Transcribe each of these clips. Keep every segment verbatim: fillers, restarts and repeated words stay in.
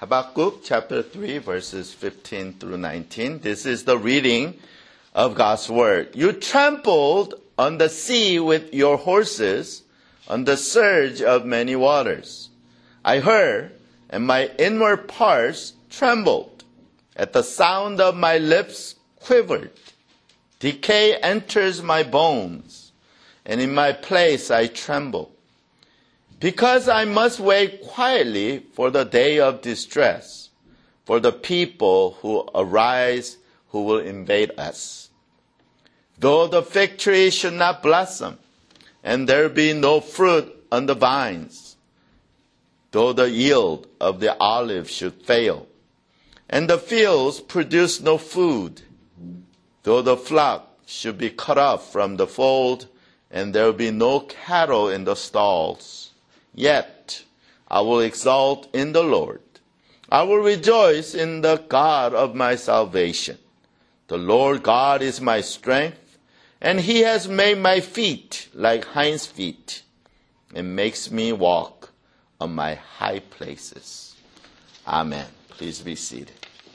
Habakkuk chapter three, verses fifteen through nineteen. This is the reading of God's word. You trampled on the sea with your horses, on the surge of many waters. I heard, and my inward parts trembled. At the sound of my lips quivered. Decay enters my bones, and in my place I tremble. Because I must wait quietly for the day of distress, for the people who arise who will invade us. Though the fig tree should not blossom, and there be no fruit on the vines, though the yield of the olive should fail, and the fields produce no food, though the flock should be cut off from the fold, and there be no cattle in the stalls, yet I will exult in the Lord. I will rejoice in the God of my salvation. The Lord God is my strength, and he has made my feet like hinds' feet, and makes me walk on my high places. Amen. Please be seated.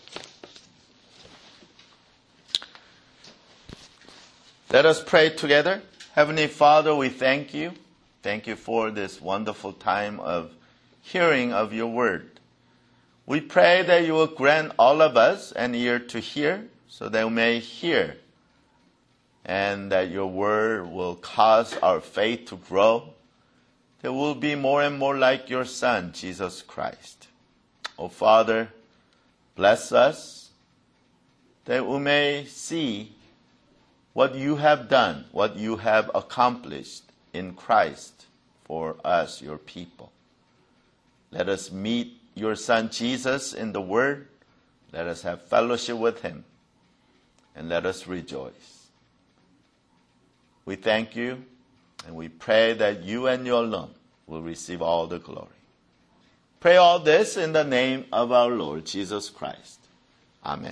Let us pray together. Heavenly Father, we thank you. Thank you for this wonderful time of hearing of your word. We pray that you will grant all of us an ear to hear, so that we may hear, and that your word will cause our faith to grow, that we'll be more and more like your Son, Jesus Christ. Oh, Father, bless us, that we may see what you have done, what you have accomplished in Christ for us, your people. Let us meet your Son Jesus in the Word. Let us have fellowship with him, and let us rejoice. We thank you, and we pray that you and you alone will receive all the glory. Pray all this in the name of our Lord Jesus Christ. Amen.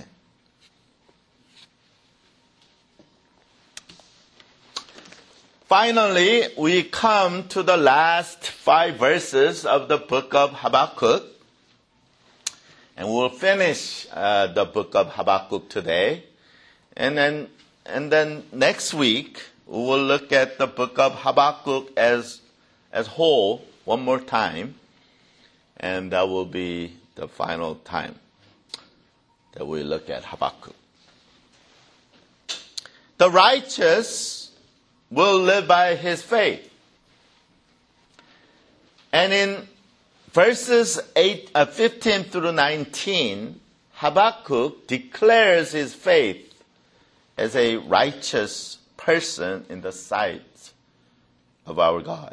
Finally, we come to the last five verses of the book of Habakkuk. And we'll finish uh, the book of Habakkuk today. And then, and then next week, we will look at the book of Habakkuk as, as whole one more time. And that will be the final time that we look at Habakkuk. The righteous will live by his faith. And in verses eight, uh, fifteen through nineteen, Habakkuk declares his faith as a righteous person in the sight of our God.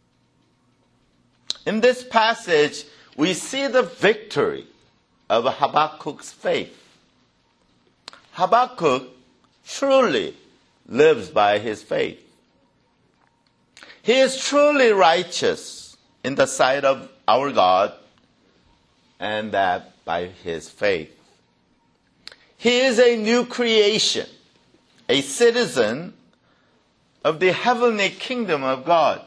In this passage, we see the victory of Habakkuk's faith. Habakkuk truly lives by his faith. He is truly righteous in the sight of our God, and that by his faith. He is a new creation, a citizen of the heavenly kingdom of God.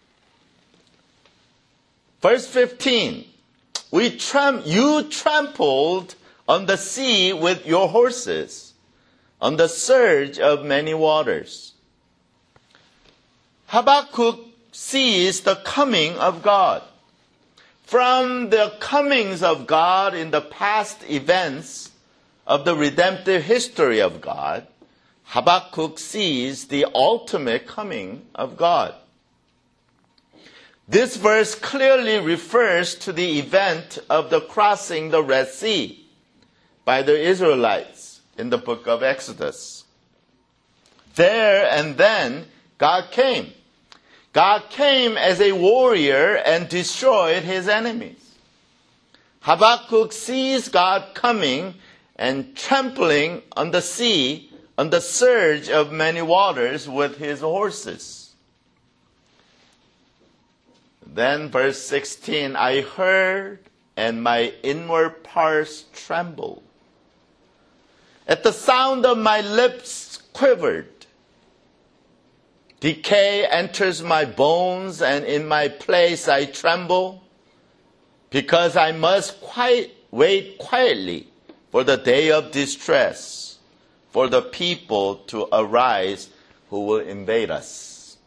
Verse fifteen, we tram- you trampled on the sea with your horses, on the surge of many waters. Habakkuk sees the coming of God. From the comings of God in the past events of the redemptive history of God, Habakkuk sees the ultimate coming of God. This verse clearly refers to the event of the crossing the Red Sea by the Israelites in the book of Exodus. There and then, God came. God came as a warrior and destroyed his enemies. Habakkuk sees God coming and trampling on the sea, on the surge of many waters with his horses. Then verse sixteen, I heard and my inward parts trembled. At the sound of my lips quivered. Decay enters my bones, and in my place I tremble, because I must quiet, wait quietly for the day of distress, for the people to arise who will invade us.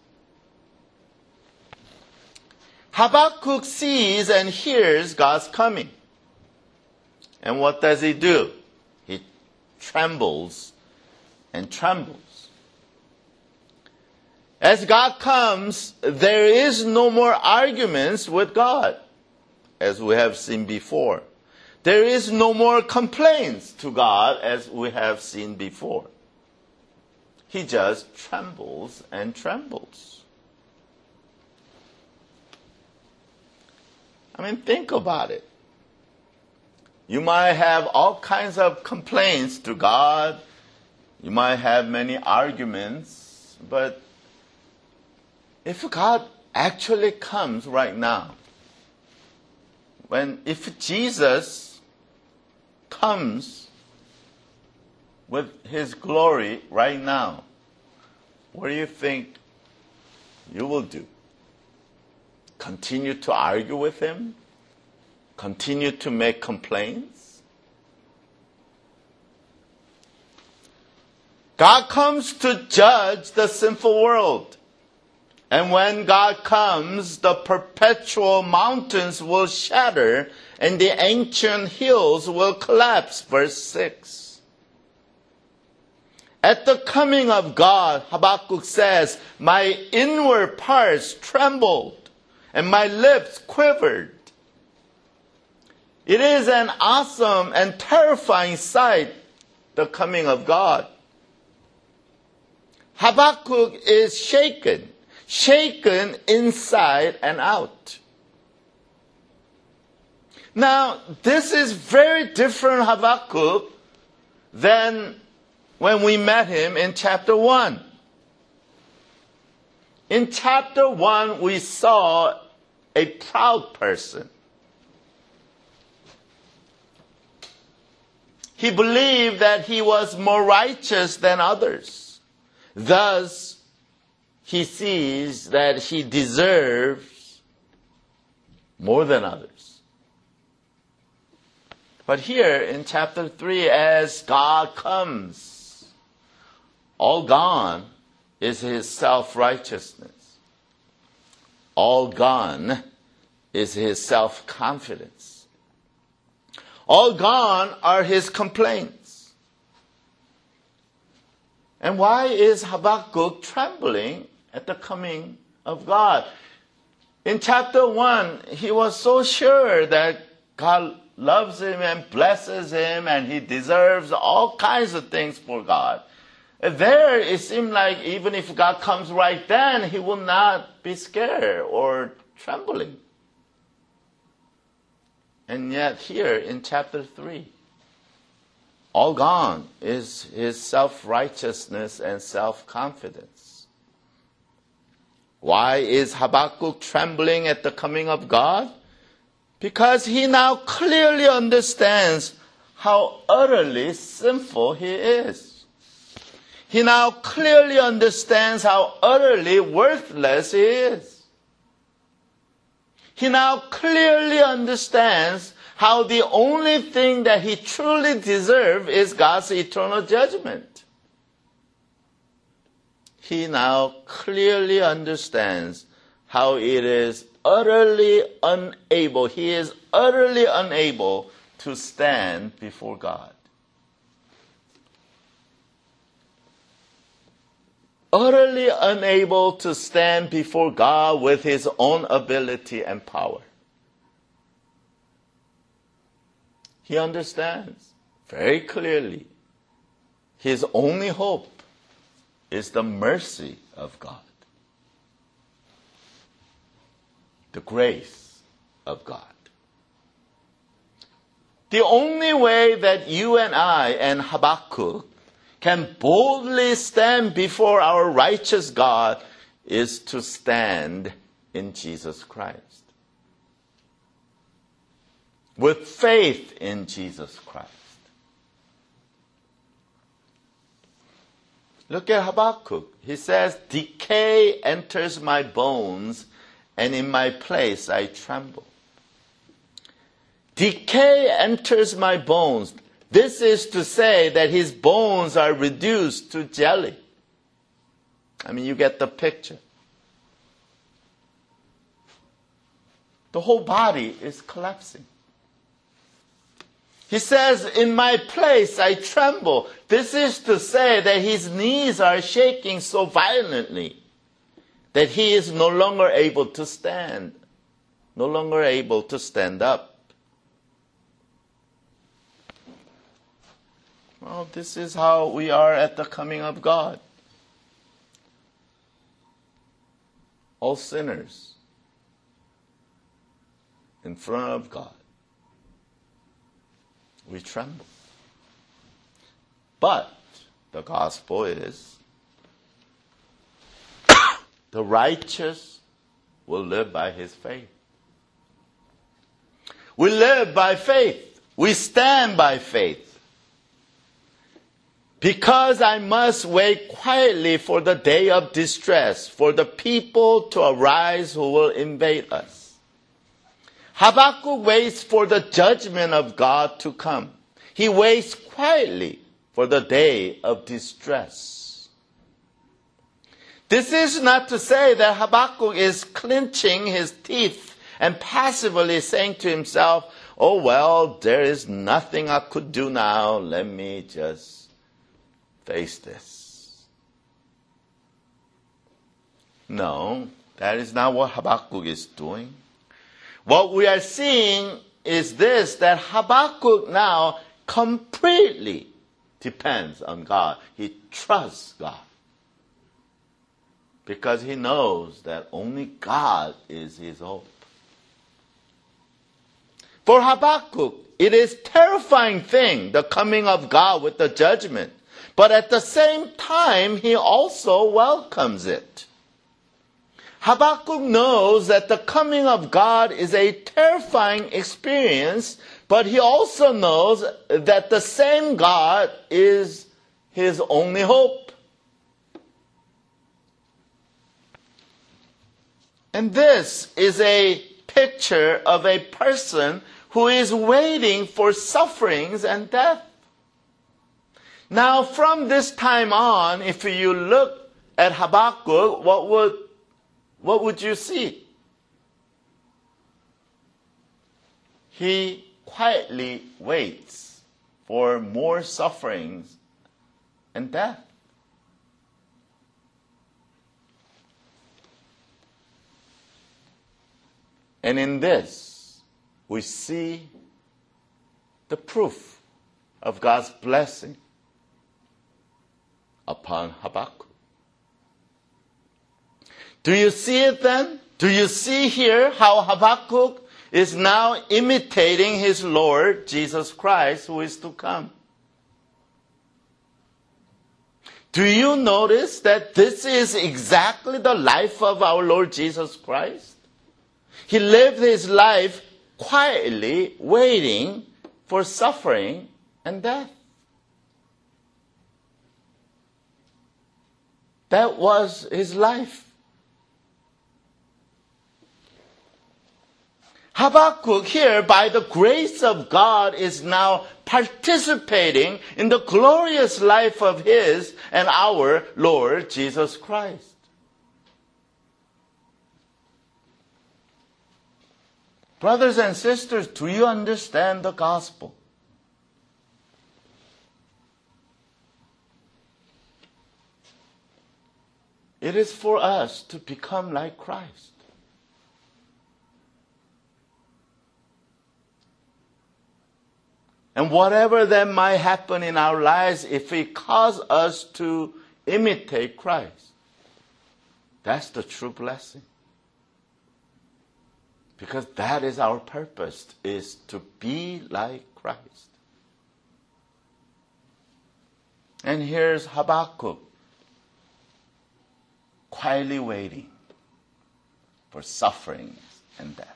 Habakkuk sees and hears God's coming. And what does he do? He trembles and trembles. As God comes, there is no more arguments with God, as we have seen before. There is no more complaints to God, as we have seen before. He just trembles and trembles. I mean, think about it. You might have all kinds of complaints to God. You might have many arguments. But if God actually comes right now, when if Jesus comes with his glory right now, what do you think you will do? Continue to argue with him? Continue to make complaints? God comes to judge the sinful world. And when God comes, the perpetual mountains will shatter and the ancient hills will collapse. Verse six. At the coming of God, Habakkuk says, my inward parts trembled and my lips quivered. It is an awesome and terrifying sight, the coming of God. Habakkuk is shaken, shaken inside and out. Now, this is very different Habakkuk than when we met him in chapter one. In chapter one, we saw a proud person. He believed that he was more righteous than others. Thus, he sees that he deserves more than others. But here in chapter three, as God comes, all gone is his self-righteousness. All gone is his self-confidence. All gone are his complaints. And why is Habakkuk trembling at the coming of God? In chapter one, he was so sure that God loves him and blesses him and he deserves all kinds of things for God. There, it seemed like even if God comes right then, he will not be scared or trembling. And yet here in chapter three, all gone is his self-righteousness and self-confidence. Why is Habakkuk trembling at the coming of God? Because he now clearly understands how utterly sinful he is. He now clearly understands how utterly worthless he is. He now clearly understands how the only thing that he truly deserves is God's eternal judgment. He now clearly understands how it is utterly unable, he is utterly unable to stand before God. Utterly unable to stand before God with his own ability and power. He understands very clearly his only hope is the mercy of God, the grace of God. The only way that you and I and Habakkuk can boldly stand before our righteous God is to stand in Jesus Christ. With faith in Jesus Christ. Look at Habakkuk. He says, decay enters my bones, and in my place I tremble. Decay enters my bones. This is to say that his bones are reduced to jelly. I mean, you get the picture. The whole body is collapsing. He says, in my place I tremble. This is to say that his knees are shaking so violently that he is no longer able to stand, no longer able to stand up. Well, this is how we are at the coming of God. All sinners in front of God. We tremble. But the gospel is the righteous will live by his faith. We live by faith. We stand by faith. Because I must wait quietly for the day of distress, for the people to arise who will invade us. Habakkuk waits for the judgment of God to come. He waits quietly for the day of distress. This is not to say that Habakkuk is clenching his teeth and passively saying to himself, oh, well, there is nothing I could do now. Let me just face this. No, that is not what Habakkuk is doing. What we are seeing is this, that Habakkuk now completely depends on God. He trusts God. Because he knows that only God is his hope. For Habakkuk, it is a terrifying thing, the coming of God with the judgment. But at the same time, he also welcomes it. Habakkuk knows that the coming of God is a terrifying experience, but he also knows that the same God is his only hope. And this is a picture of a person who is waiting for sufferings and death. Now, from this time on, if you look at Habakkuk, what would What would you see? He quietly waits for more sufferings and death. And in this, we see the proof of God's blessing upon Habakkuk. Do you see it then? Do you see here how Habakkuk is now imitating his Lord, Jesus Christ, who is to come? Do you notice that this is exactly the life of our Lord Jesus Christ? He lived his life quietly waiting for suffering and death. That was his life. Habakkuk here, by the grace of God, is now participating in the glorious life of his and our Lord Jesus Christ. Brothers and sisters, do you understand the gospel? It is for us to become like Christ. And whatever that might happen in our lives, if it causes us to imitate Christ, that's the true blessing. Because that is our purpose, is to be like Christ. And here's Habakkuk, quietly waiting for sufferings and death.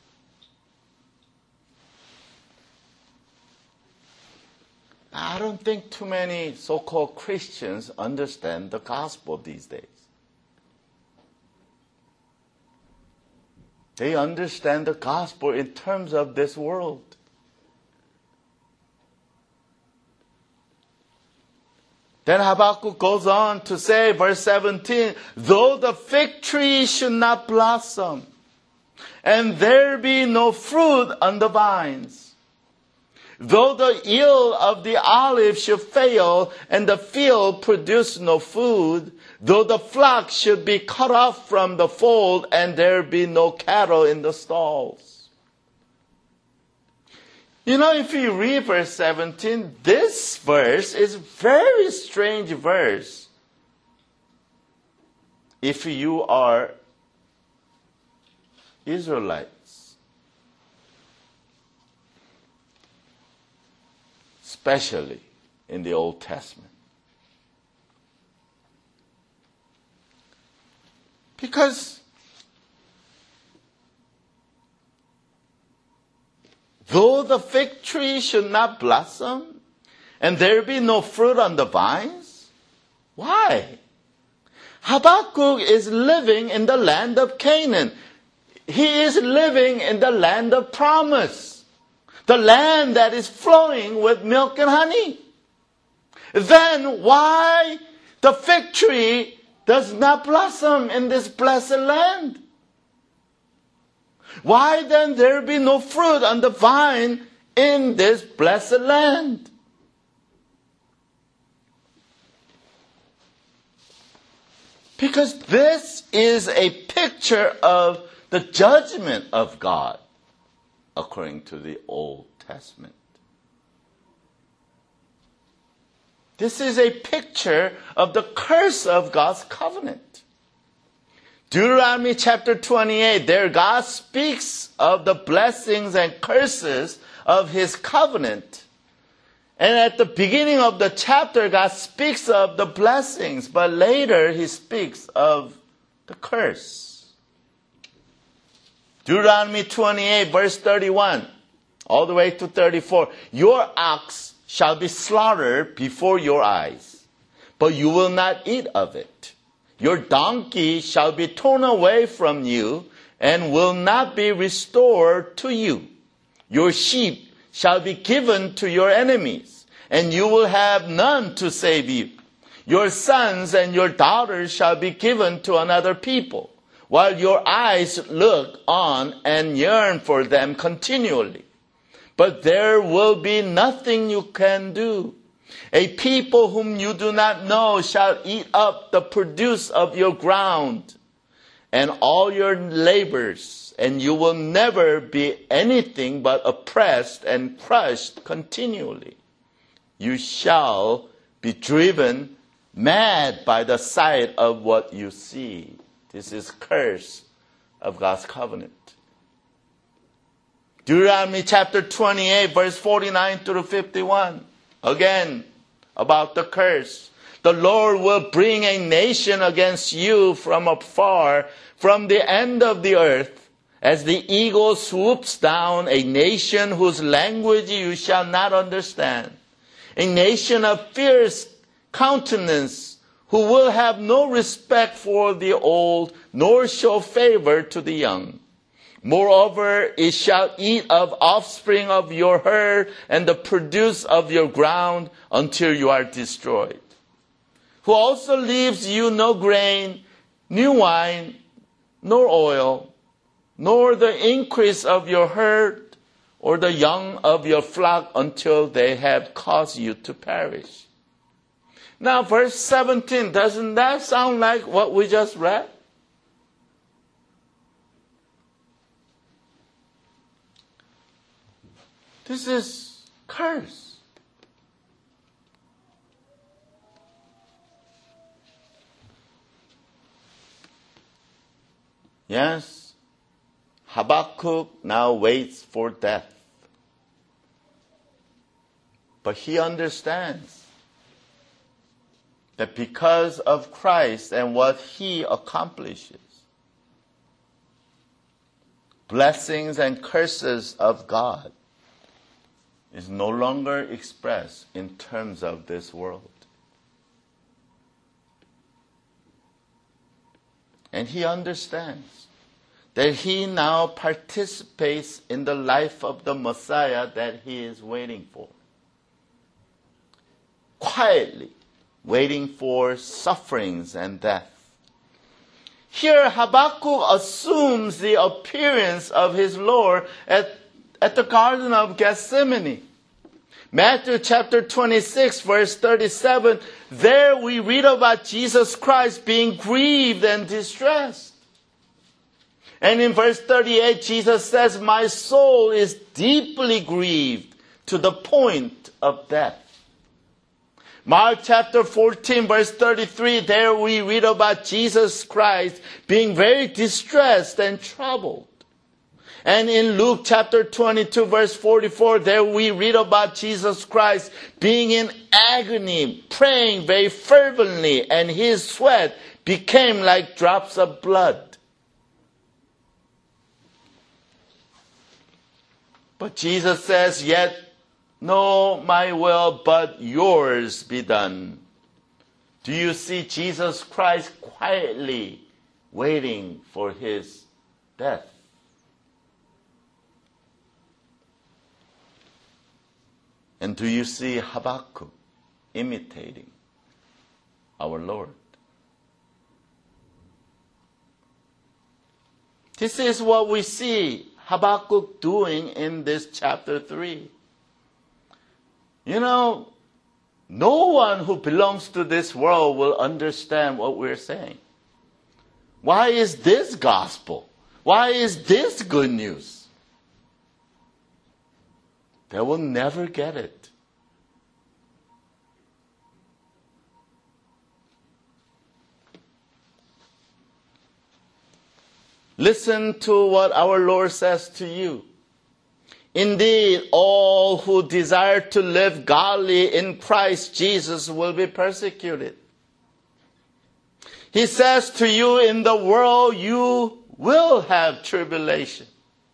I don't think too many so-called Christians understand the gospel these days. They understand the gospel in terms of this world. Then Habakkuk goes on to say, verse seventeen, though the fig tree should not blossom, and there be no fruit on the vines, though the yield of the olive should fail, and the field produce no food, though the flock should be cut off from the fold, and there be no cattle in the stalls. You know, if you read verse seventeen, this verse is a very strange verse. If you are Israelites, especially in the Old Testament. Because though the fig tree should not blossom, and there be no fruit on the vines, why? Habakkuk is living in the land of Canaan. He is living in the land of promise, the land that is flowing with milk and honey. Then why the fig tree does not blossom in this blessed land? Why then there be no fruit on the vine in this blessed land? Because this is a picture of the judgment of God according to the Old Testament. This is a picture of the curse of God's covenant. Deuteronomy chapter twenty-eight, there God speaks of the blessings and curses of his covenant. And at the beginning of the chapter, God speaks of the blessings, but later he speaks of the curse. Deuteronomy twenty-eight, verse thirty-one, all the way to thirty-four. Your ox shall be slaughtered before your eyes, but you will not eat of it. Your donkey shall be torn away from you and will not be restored to you. Your sheep shall be given to your enemies, and you will have none to save you. Your sons and your daughters shall be given to another people, while your eyes look on and yearn for them continually. But there will be nothing you can do. A people whom you do not know shall eat up the produce of your ground and all your labors, and you will never be anything but oppressed and crushed continually. You shall be driven mad by the sight of what you see. This is curse of God's covenant. Deuteronomy chapter twenty-eight, verse forty-nine through fifty-one. Again, about the curse. The Lord will bring a nation against you from afar, from the end of the earth, as the eagle swoops down, a nation whose language you shall not understand. A nation of fierce countenance, who will have no respect for the old, nor show favor to the young. Moreover, it shall eat of offspring of your herd and the produce of your ground until you are destroyed. Who also leaves you no grain, new wine, nor oil, nor the increase of your herd, or the young of your flock until they have caused you to perish. Now, verse seventeen, doesn't that sound like what we just read? This is curse. Yes, Habakkuk now waits for death. But he understands that because of Christ and what he accomplishes, blessings and curses of God is no longer expressed in terms of this world. And he understands that he now participates in the life of the Messiah that he is waiting for. Quietly, waiting for sufferings and death. Here, Habakkuk assumes the appearance of his Lord at, at the Garden of Gethsemane. Matthew chapter twenty-six, verse thirty-seven, there we read about Jesus Christ being grieved and distressed. And in verse thirty-eight, Jesus says, my soul is deeply grieved to the point of death. Mark chapter fourteen, verse thirty-three, there we read about Jesus Christ being very distressed and troubled. And in Luke chapter twenty-two, verse forty-four, there we read about Jesus Christ being in agony, praying very fervently, and his sweat became like drops of blood. But Jesus says, yet no, my will, but yours be done. Do you see Jesus Christ quietly waiting for his death? And do you see Habakkuk imitating our Lord? This is what we see Habakkuk doing in this chapter three. You know, no one who belongs to this world will understand what we're saying. Why is this gospel? Why is this good news? They will never get it. Listen to what our Lord says to you. Indeed, all who desire to live godly in Christ Jesus will be persecuted. He says to you, in the world you will have tribulation.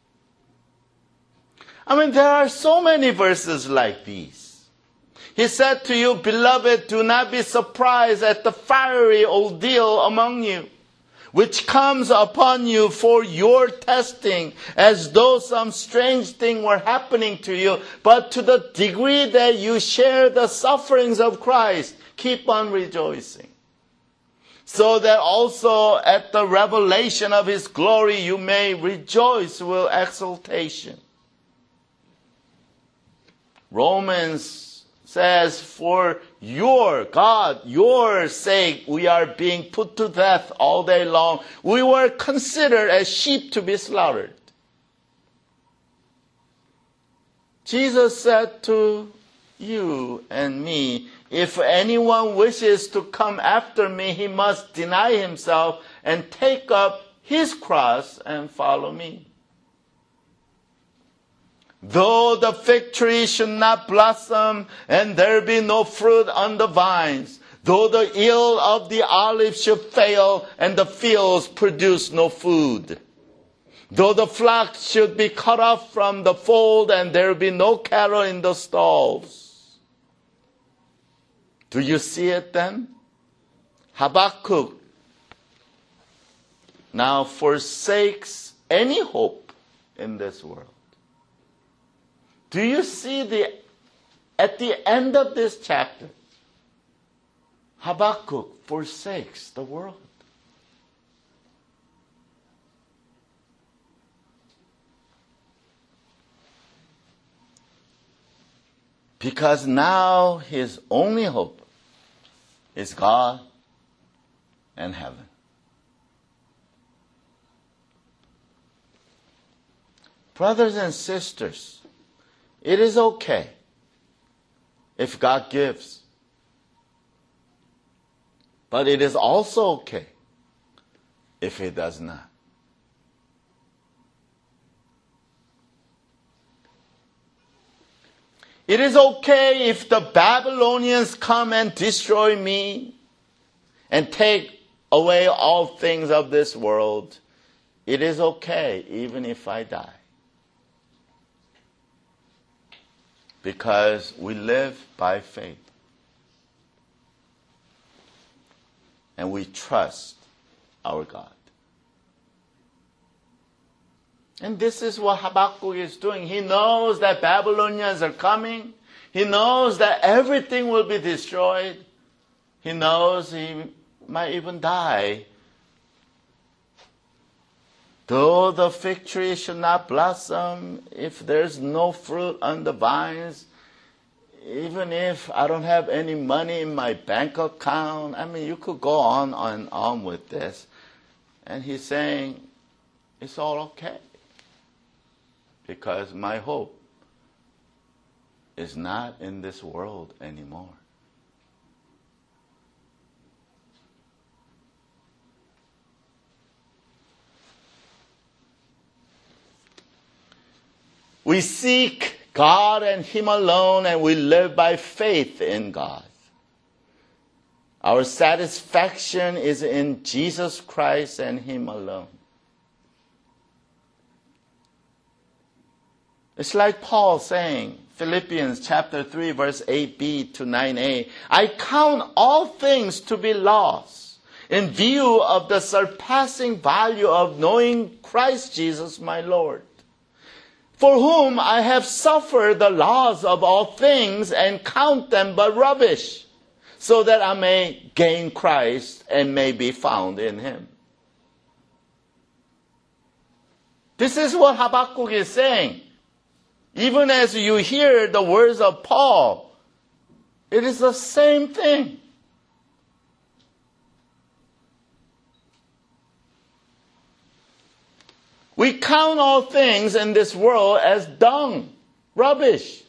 I mean, there are so many verses like these. He said to you, beloved, do not be surprised at the fiery ordeal among you, which comes upon you for your testing, as though some strange thing were happening to you. But to the degree that you share the sufferings of Christ, keep on rejoicing. So that also at the revelation of his glory you may rejoice with exultation. Romans says, for your, God, your sake, we are being put to death all day long. We were considered as sheep to be slaughtered. Jesus said to you and me, if anyone wishes to come after me, he must deny himself and take up his cross and follow me. Though the fig tree should not blossom, and there be no fruit on the vines, though the yield of the olive should fail, and the fields produce no food, though the flock should be cut off from the fold, and there be no cattle in the stalls. Do you see it then? Habakkuk now forsakes any hope in this world. Do you see the, at the end of this chapter, Habakkuk forsakes the world. Because now his only hope is God and heaven. Brothers and sisters, it is okay if God gives. But it is also okay if he does not. It is okay if the Babylonians come and destroy me and take away all things of this world. It is okay even if I die. Because we live by faith. And we trust our God. And this is what Habakkuk is doing. He knows that Babylonians are coming. He knows that everything will be destroyed. He knows he might even die. Though the fig tree should not blossom, if there's no fruit on the vines, even if I don't have any money in my bank account, I mean, you could go on and on with this. And he's saying, it's all okay. Because my hope is not in this world anymore. We seek God and Him alone, and we live by faith in God. Our satisfaction is in Jesus Christ and Him alone. It's like Paul saying, Philippians chapter three, verse eight b to nine a, I count all things to be lost in view of the surpassing value of knowing Christ Jesus my Lord, for whom I have suffered the loss of all things and count them but rubbish, so that I may gain Christ and may be found in Him. This is what Habakkuk is saying. Even as you hear the words of Paul, it is the same thing. We count all things in this world as dung, rubbish.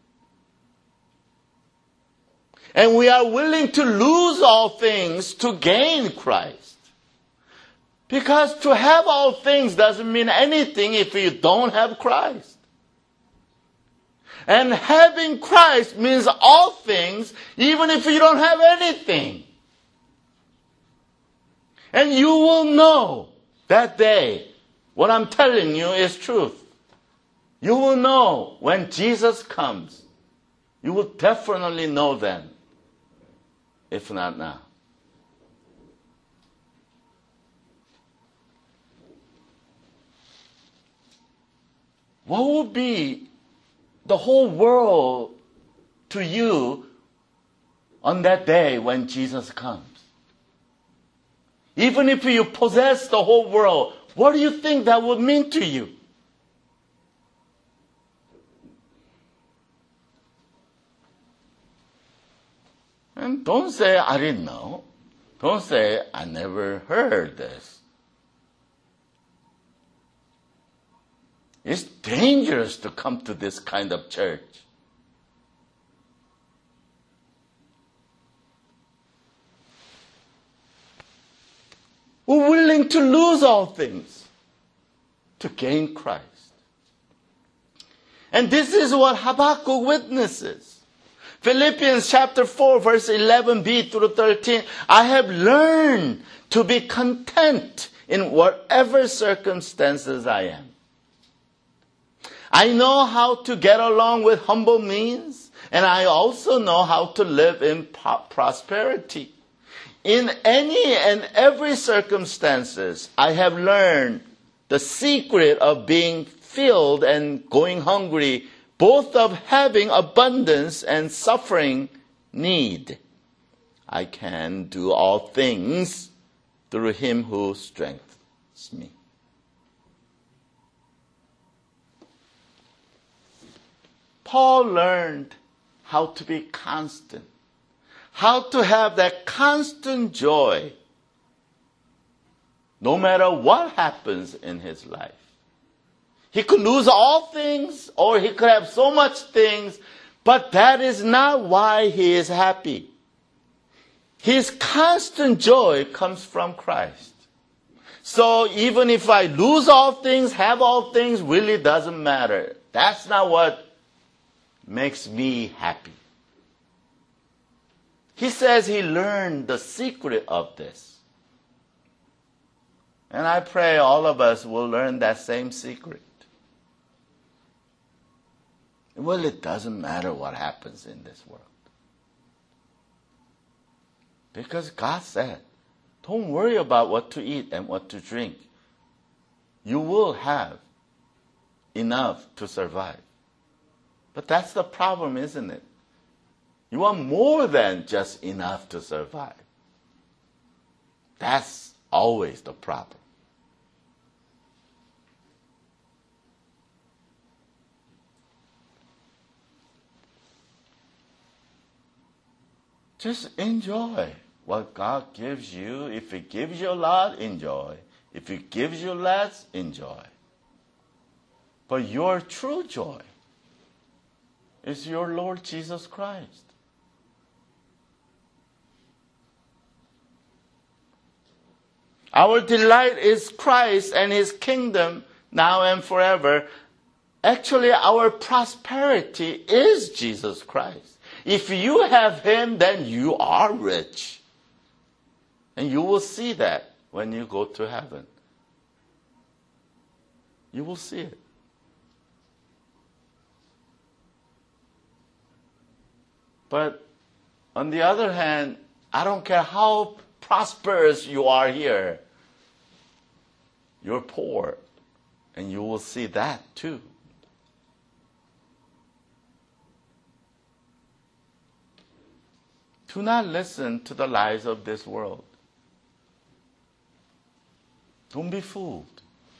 And we are willing to lose all things to gain Christ. Because to have all things doesn't mean anything if you don't have Christ. And having Christ means all things, even if you don't have anything. And you will know that day what I'm telling you is truth. You will know when Jesus comes. You will definitely know then, if not now. What will be the whole world to you on that day when Jesus comes? Even if you possess the whole world, what do you think that would mean to you? And don't say, I didn't know. Don't say, I never heard this. It's dangerous to come to this kind of church. We're willing to lose all things to gain Christ. And this is what Habakkuk witnesses. Philippians chapter four, verse eleven b through thirteen. I have learned to be content in whatever circumstances I am. I know how to get along with humble means, and I also know how to live in prosperity. In any and every circumstances, I have learned the secret of being filled and going hungry, both of having abundance and suffering need. I can do all things through Him who strengthens me. Paul learned how to be constant, how to have that constant joy no matter what happens in his life. He could lose all things, or he could have so much things, but that is not why he is happy. His constant joy comes from Christ. So even if I lose all things, have all things, really doesn't matter. That's not what makes me happy. He says he learned the secret of this. And I pray all of us will learn that same secret. Well, it doesn't matter what happens in this world. Because God said, don't worry about what to eat and what to drink. You will have enough to survive. But that's the problem, isn't it? You want more than just enough to survive. That's always the problem. Just enjoy what God gives you. If He gives you a lot, enjoy. If He gives you less, enjoy. But your true joy is your Lord Jesus Christ. Our delight is Christ and His kingdom now and forever. Actually, our prosperity is Jesus Christ. If you have Him, then you are rich. And you will see that when you go to heaven. You will see it. But on the other hand, I don't care how prosperous you are here. You're poor. And you will see that too. Do not listen to the lies of this world. Don't be fooled.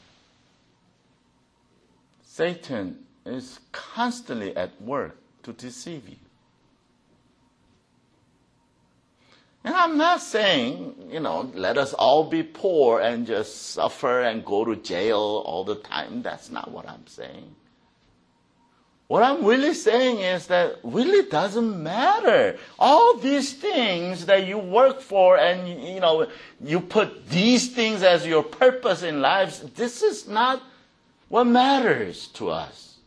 Satan is constantly at work to deceive you. And I'm not saying, you know, let us all be poor and just suffer and go to jail all the time. That's not what I'm saying. What I'm really saying is that really doesn't matter. All these things that you work for and, you know, you put these things as your purpose in life, this is not what matters to us.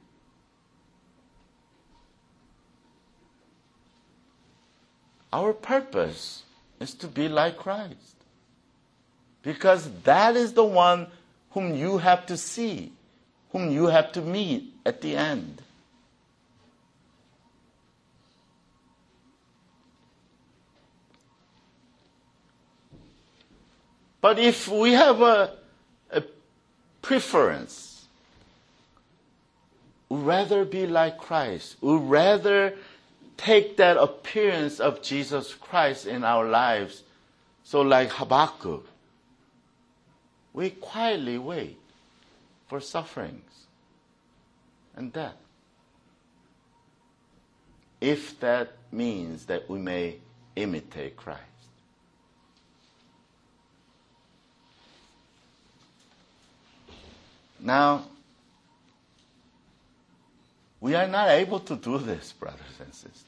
Our purpose is to be like Christ. Because that is the one whom you have to see, whom you have to meet at the end. But if we have a, a preference, we'd rather be like Christ, we'd rather take that appearance of Jesus Christ in our lives. So like Habakkuk, we quietly wait for sufferings and death. If that means that we may imitate Christ. Now, we are not able to do this, brothers and sisters.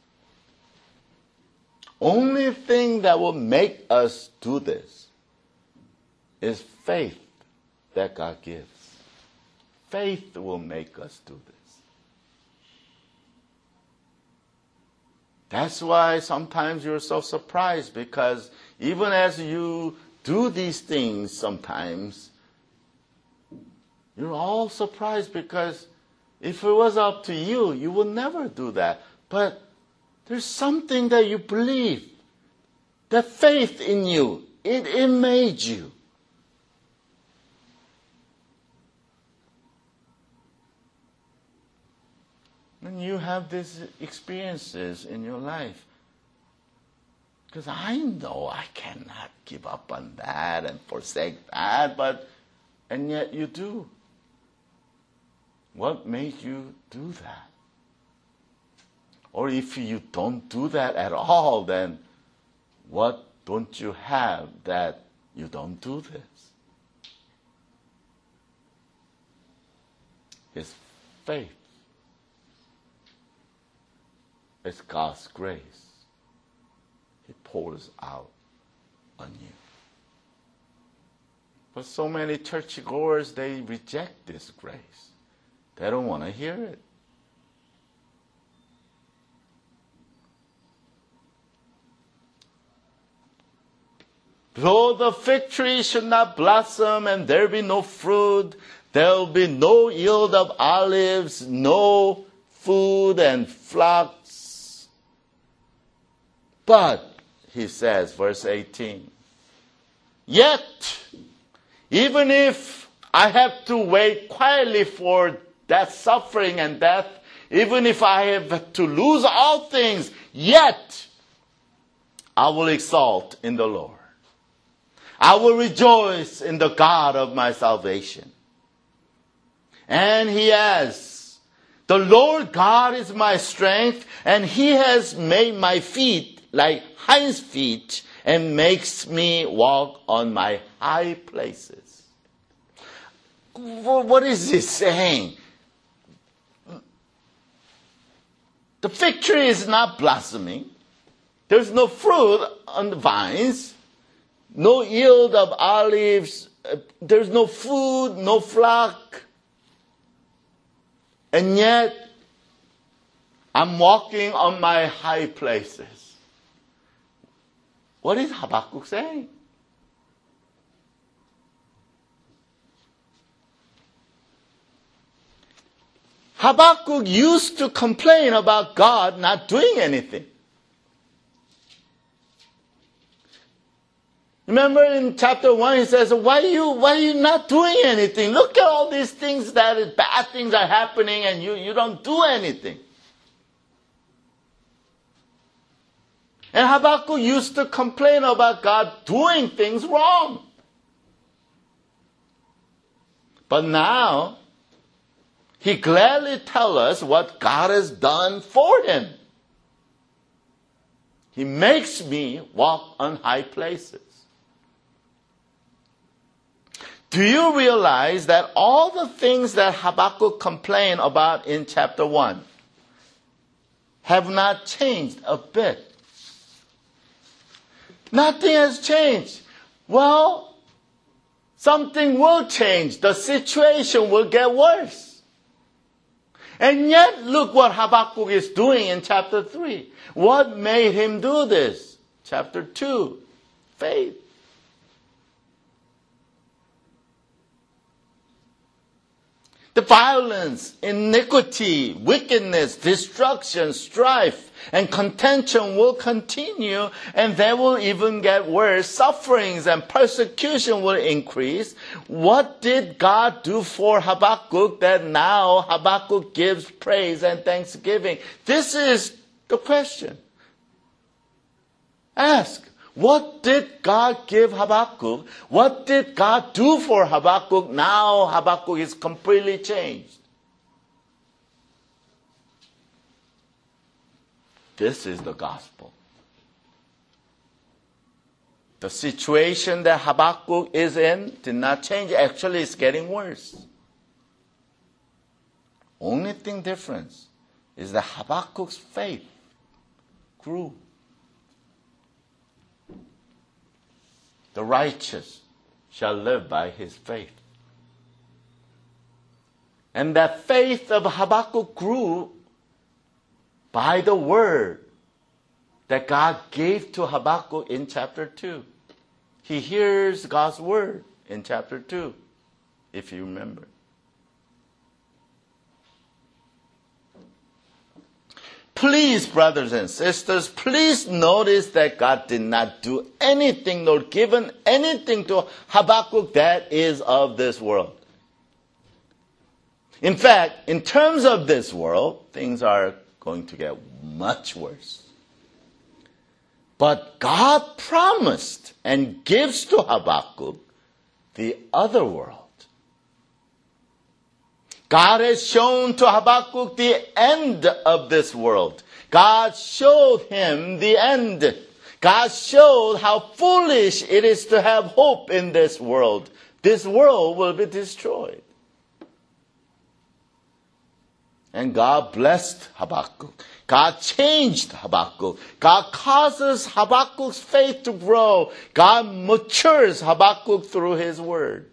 Only thing that will make us do this is faith that God gives. Faith will make us do this. That's why sometimes you're so surprised, because even as you do these things sometimes, you're all surprised, because if it was up to you, you would never do that. But there's something that you believe, that faith in you, it, it made you. And you have these experiences in your life. Because I know I cannot give up on that and forsake that, but, and yet you do. What made you do that? Or if you don't do that at all, then what don't you have that you don't do this? It's faith. It's God's grace. He pours out on you. But so many churchgoers, they reject this grace. They don't want to hear it. Though the fig tree should not blossom and there be no fruit, there will be no yield of olives, no food and flocks. But, he says, verse eighteen, yet, even if I have to wait quietly for that suffering and death, even if I have to lose all things, yet I will exalt in the Lord. I will rejoice in the God of my salvation. And he adds, the Lord God is my strength, and he has made my feet like hinds feet, and makes me walk on my high places. What is he saying? The fig tree is not blossoming. There's no fruit on the vines. No yield of olives. There's no food, no flock. And yet, I'm walking on my high places. What is Habakkuk saying? Habakkuk used to complain about God not doing anything. Remember in chapter one, he says, why are you, why are you not doing anything? Look at all these things that bad things are happening and you, you don't do anything. And Habakkuk used to complain about God doing things wrong. But now, he gladly tells us what God has done for him. He makes me walk on high places. Do you realize that all the things that Habakkuk complained about in chapter one have not changed a bit? Nothing has changed. Well, something will change. The situation will get worse. And yet, look what Habakkuk is doing in chapter three. What made him do this? Chapter two, faith. The violence, iniquity, wickedness, destruction, strife, and contention will continue, and they will even get worse. Sufferings and persecution will increase. What did God do for Habakkuk that now Habakkuk gives praise and thanksgiving? This is the question. Ask. What did God give Habakkuk? What did God do for Habakkuk? Now Habakkuk is completely changed. This is the gospel. The situation that Habakkuk is in did not change. Actually, it's getting worse. Only thing difference is that Habakkuk's faith grew. The righteous shall live by his faith. And that faith of Habakkuk grew by the word that God gave to Habakkuk in chapter two. He hears God's word in chapter two, if you remember. Please, brothers and sisters, please notice that God did not do anything nor given anything to Habakkuk that is of this world. In fact, in terms of this world, things are going to get much worse. But God promised and gives to Habakkuk the other world. God has shown to Habakkuk the end of this world. God showed him the end. God showed how foolish it is to have hope in this world. This world will be destroyed. And God blessed Habakkuk. God changed Habakkuk. God causes Habakkuk's faith to grow. God matures Habakkuk through his word.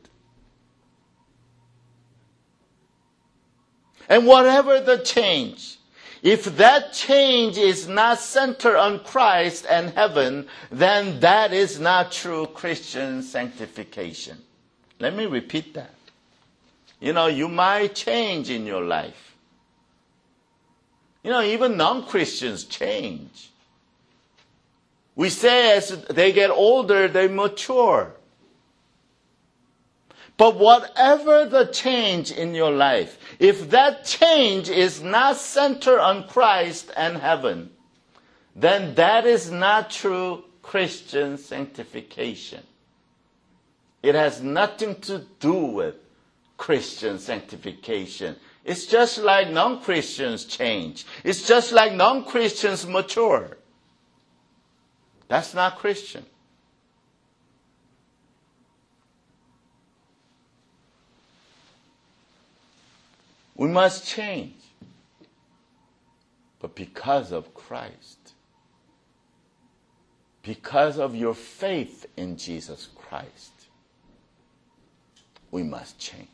And whatever the change, if that change is not centered on Christ and heaven, then that is not true Christian sanctification. Let me repeat that. You know, you might change in your life. You know, even non-Christians change. We say as they get older, they mature. But whatever the change in your life, if that change is not centered on Christ and heaven, then that is not true Christian sanctification. It has nothing to do with Christian sanctification. It's just like non-Christians change. It's just like non-Christians mature. That's not Christian. We must change. But because of Christ, because of your faith in Jesus Christ, we must change.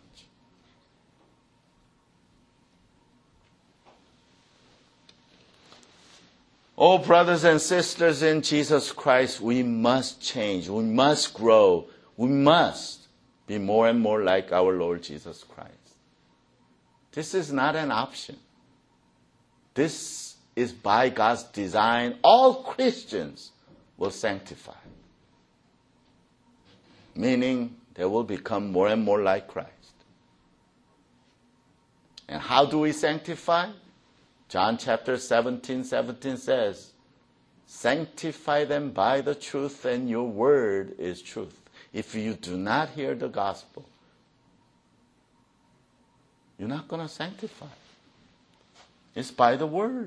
Oh, brothers and sisters in Jesus Christ, we must change. We must grow. We must be more and more like our Lord Jesus Christ. This is not an option. This is by God's design. All Christians will sanctify. Meaning they will become more and more like Christ. And how do we sanctify? John chapter seventeen, seventeen says, sanctify them by the truth, and your word is truth. If you do not hear the gospel, you're not going to sanctify. It's by the word.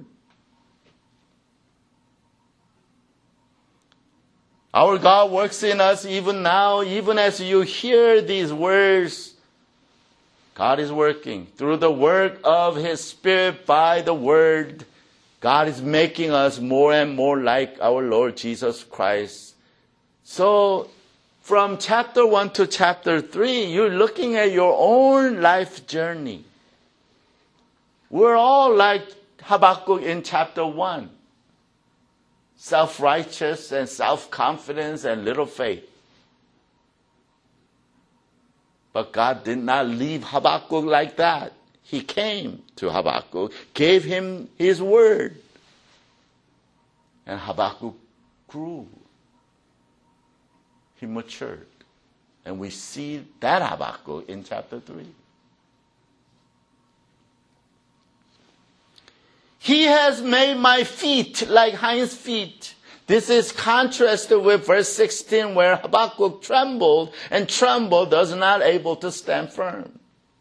Our God works in us even now, even as you hear these words. God is working through the work of His Spirit by the Word. God is making us more and more like our Lord Jesus Christ. So, from chapter one to chapter three, you're looking at your own life journey. We're all like Habakkuk in chapter one. Self-righteous and self-confidence and little faith. But God did not leave Habakkuk like that. He came to Habakkuk, gave him His word. And Habakkuk grew. He matured. And we see that Habakkuk in chapter three. He has made my feet like hinds' feet. This is contrasted with verse sixteen, where Habakkuk trembled and trembled, was not able to stand firm.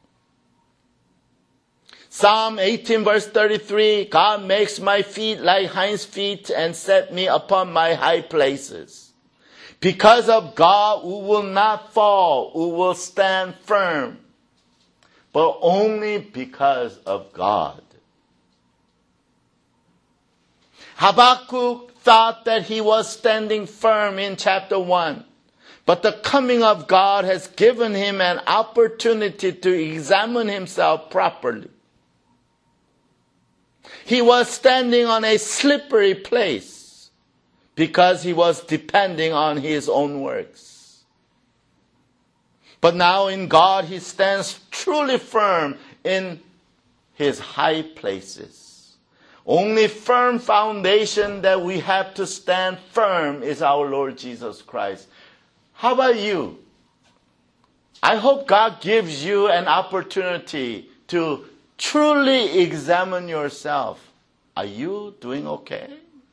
Psalm eighteen, verse thirty-three, God makes my feet like hinds' feet and set me upon my high places. Because of God, we will not fall, we will stand firm, but only because of God. Habakkuk thought that he was standing firm in chapter one. But the coming of God has given him an opportunity to examine himself properly. He was standing on a slippery place because he was depending on his own works. But now in God he stands truly firm in his high places. Only firm foundation that we have to stand firm is our Lord Jesus Christ. How about you? I hope God gives you an opportunity to truly examine yourself. Are you doing okay?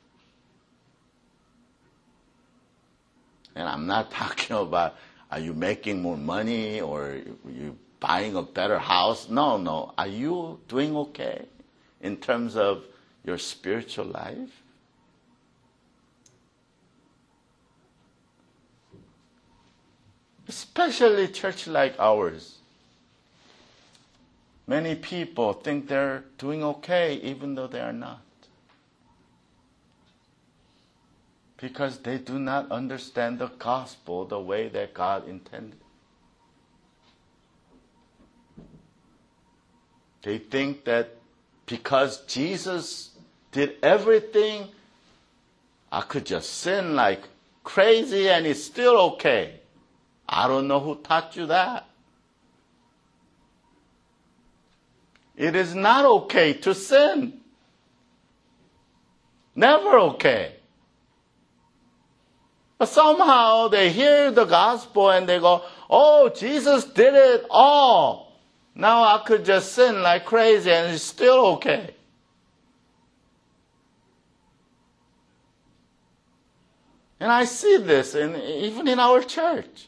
And I'm not talking about, are you making more money or are you buying a better house? No, no. Are you doing okay in terms of your spiritual life? Especially church like ours. Many people think they're doing okay even though they are not. Because they do not understand the gospel the way that God intended. They think that because Jesus did everything, I could just sin like crazy and it's still okay. I don't know who taught you that. It is not okay to sin. Never okay. But somehow they hear the gospel and they go, Oh, Jesus did it all. Now I could just sin like crazy and it's still okay. And I see this in, even in our church.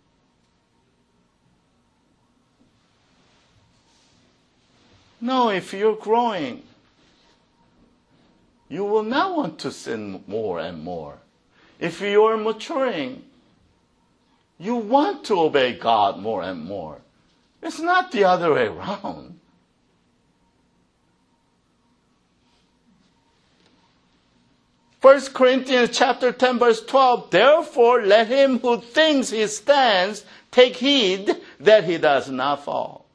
No, if you're growing, you will not want to sin more and more. If you're maturing, you want to obey God more and more. It's not the other way around. First Corinthians chapter ten verse twelve, therefore let him who thinks he stands take heed that he does not fall.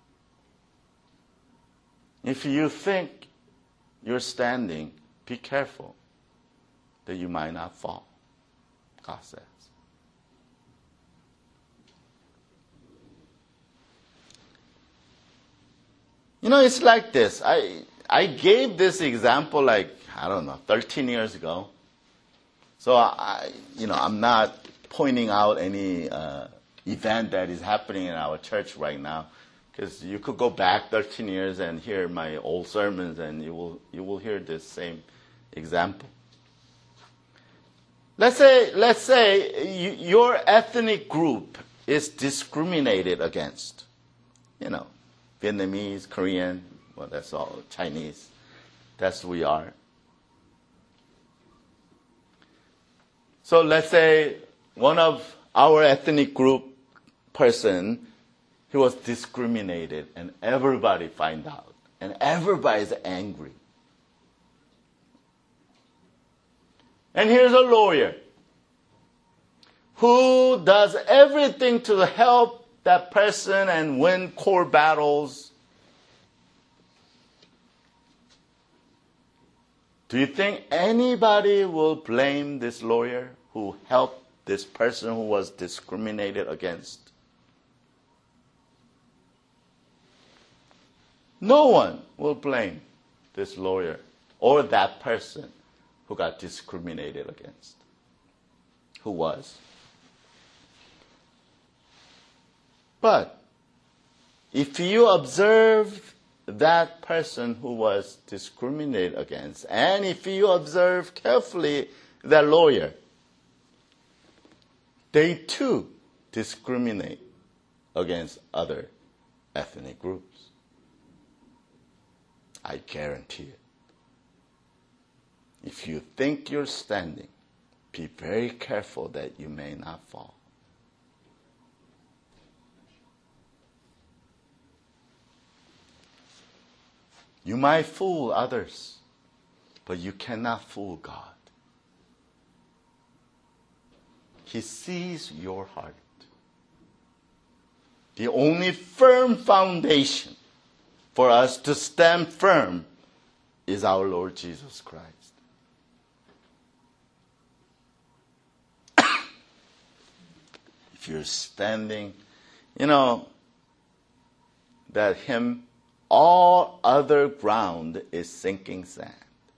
If you think you're standing, be careful that you might not fall, God says. You know, it's like this. I I gave this example like, I don't know, thirteen years ago. So I, you know, I'm not pointing out any uh, event that is happening in our church right now, because you could go back thirteen years and hear my old sermons, and you will you will hear this same example. Let's say let's say you, your ethnic group is discriminated against. You know, Vietnamese, Korean, well, that's all, Chinese. That's who we are. So let's say one of our ethnic group person, he was discriminated, and everybody find out, and everybody's angry. And here's a lawyer who does everything to help that person and win court battles. Do you think anybody will blame this lawyer who helped this person who was discriminated against? No one will blame this lawyer or that person who got discriminated against. Who was? But if you observe that person who was discriminated against, and if you observe carefully that lawyer, they too discriminate against other ethnic groups. I guarantee it. If you think you're standing, be very careful that you may not fall. You might fool others, but you cannot fool God. He sees your heart. The only firm foundation for us to stand firm is our Lord Jesus Christ. If you're standing, you know, that hymn, all other ground is sinking sand.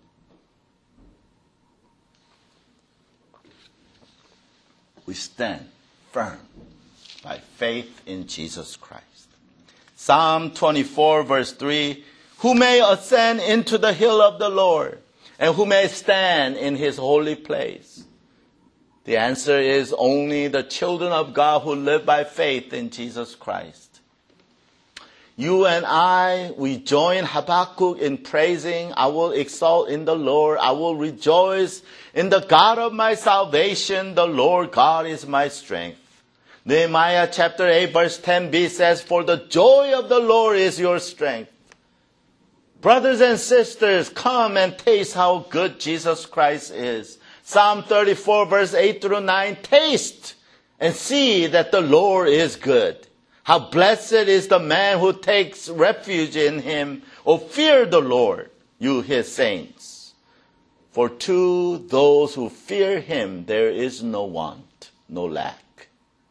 We stand firm by faith in Jesus Christ. Psalm twenty-four verse three, who may ascend into the hill of the Lord, and who may stand in his holy place? The answer is only the children of God who live by faith in Jesus Christ. You and I, we join Habakkuk in praising, I will exalt in the Lord, I will rejoice in the God of my salvation, the Lord God is my strength. Nehemiah chapter eight verse ten b says, for the joy of the Lord is your strength. Brothers and sisters, come and taste how good Jesus Christ is. Psalm thirty-four verse eight through nine, taste and see that the Lord is good. How blessed is the man who takes refuge in him. Oh, fear the Lord, you his saints. For to those who fear him, there is no want, no lack.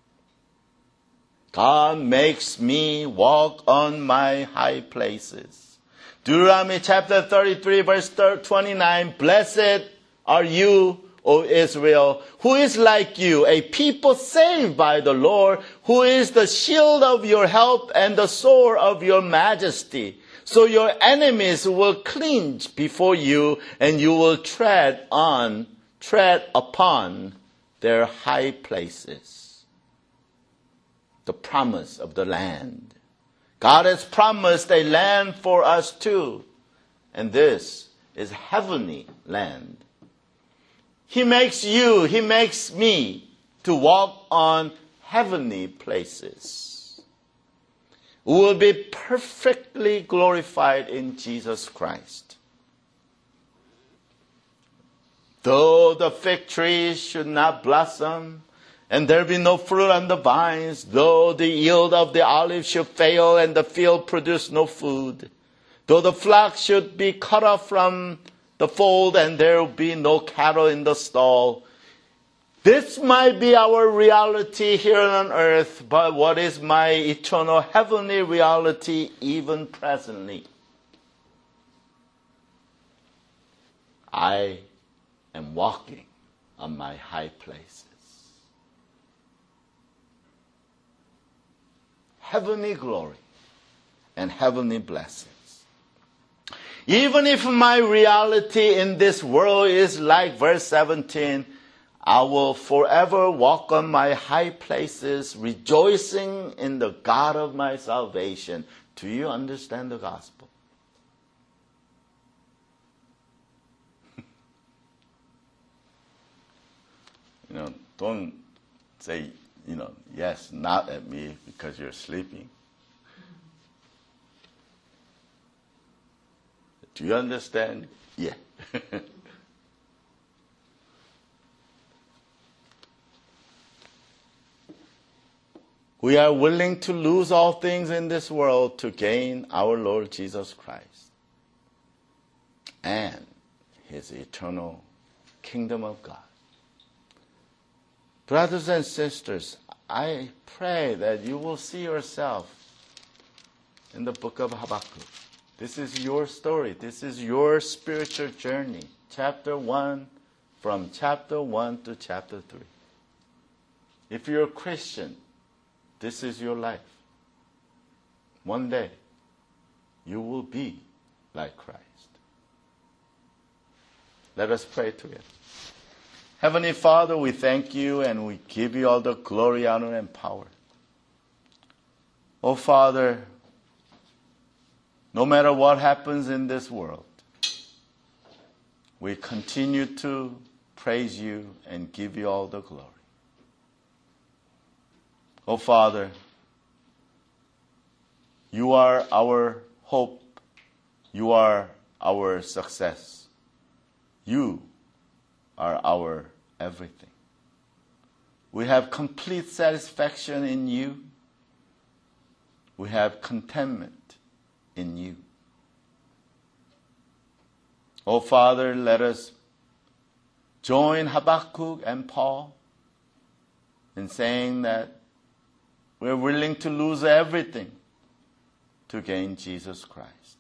God makes me walk on my high places. Deuteronomy chapter thirty-three, verse twenty-nine, blessed are you O Israel, who is like you, a people saved by the Lord, who is the shield of your help and the sword of your majesty. So your enemies will cringe before you, and you will tread on, tread upon their high places. The promise of the land. God has promised a land for us too, and this is heavenly land. He makes you, He makes me to walk on heavenly places. We will be perfectly glorified in Jesus Christ. Though the fig tree should not blossom, and there be no fruit on the vines, though the yield of the olive should fail, and the field produce no food, though the flock should be cut off from the fold, and there will be no cattle in the stall. This might be our reality here on earth, but what is my eternal heavenly reality even presently? I am walking on my high places. Heavenly glory and heavenly blessings. Even if my reality in this world is like verse seventeen, I will forever walk on my high places, rejoicing in the God of my salvation. Do you understand the gospel? You know, don't say, you know, yes, not at me because you're sleeping. Do you understand? Yeah. We are willing to lose all things in this world to gain our Lord Jesus Christ and His eternal kingdom of God. Brothers and sisters, I pray that you will see yourself in the book of Habakkuk. This is your story. This is your spiritual journey. Chapter one, from chapter one to chapter three. If you're a Christian, this is your life. One day, you will be like Christ. Let us pray together. Heavenly Father, we thank you and we give you all the glory, honor, and power. Oh, Father, no matter what happens in this world, we continue to praise you and give you all the glory. Oh, Father, you are our hope. You are our success. You are our everything. We have complete satisfaction in you. We have contentment in you. Oh, Father, let us join Habakkuk and Paul in saying that we're willing to lose everything to gain Jesus Christ.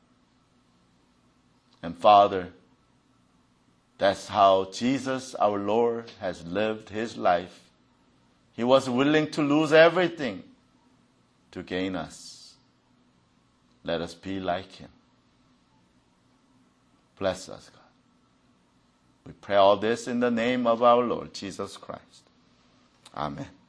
And Father, that's how Jesus, our Lord, has lived his life. He was willing to lose everything to gain us. Let us be like him. Bless us, God. We pray all this in the name of our Lord Jesus Christ. Amen.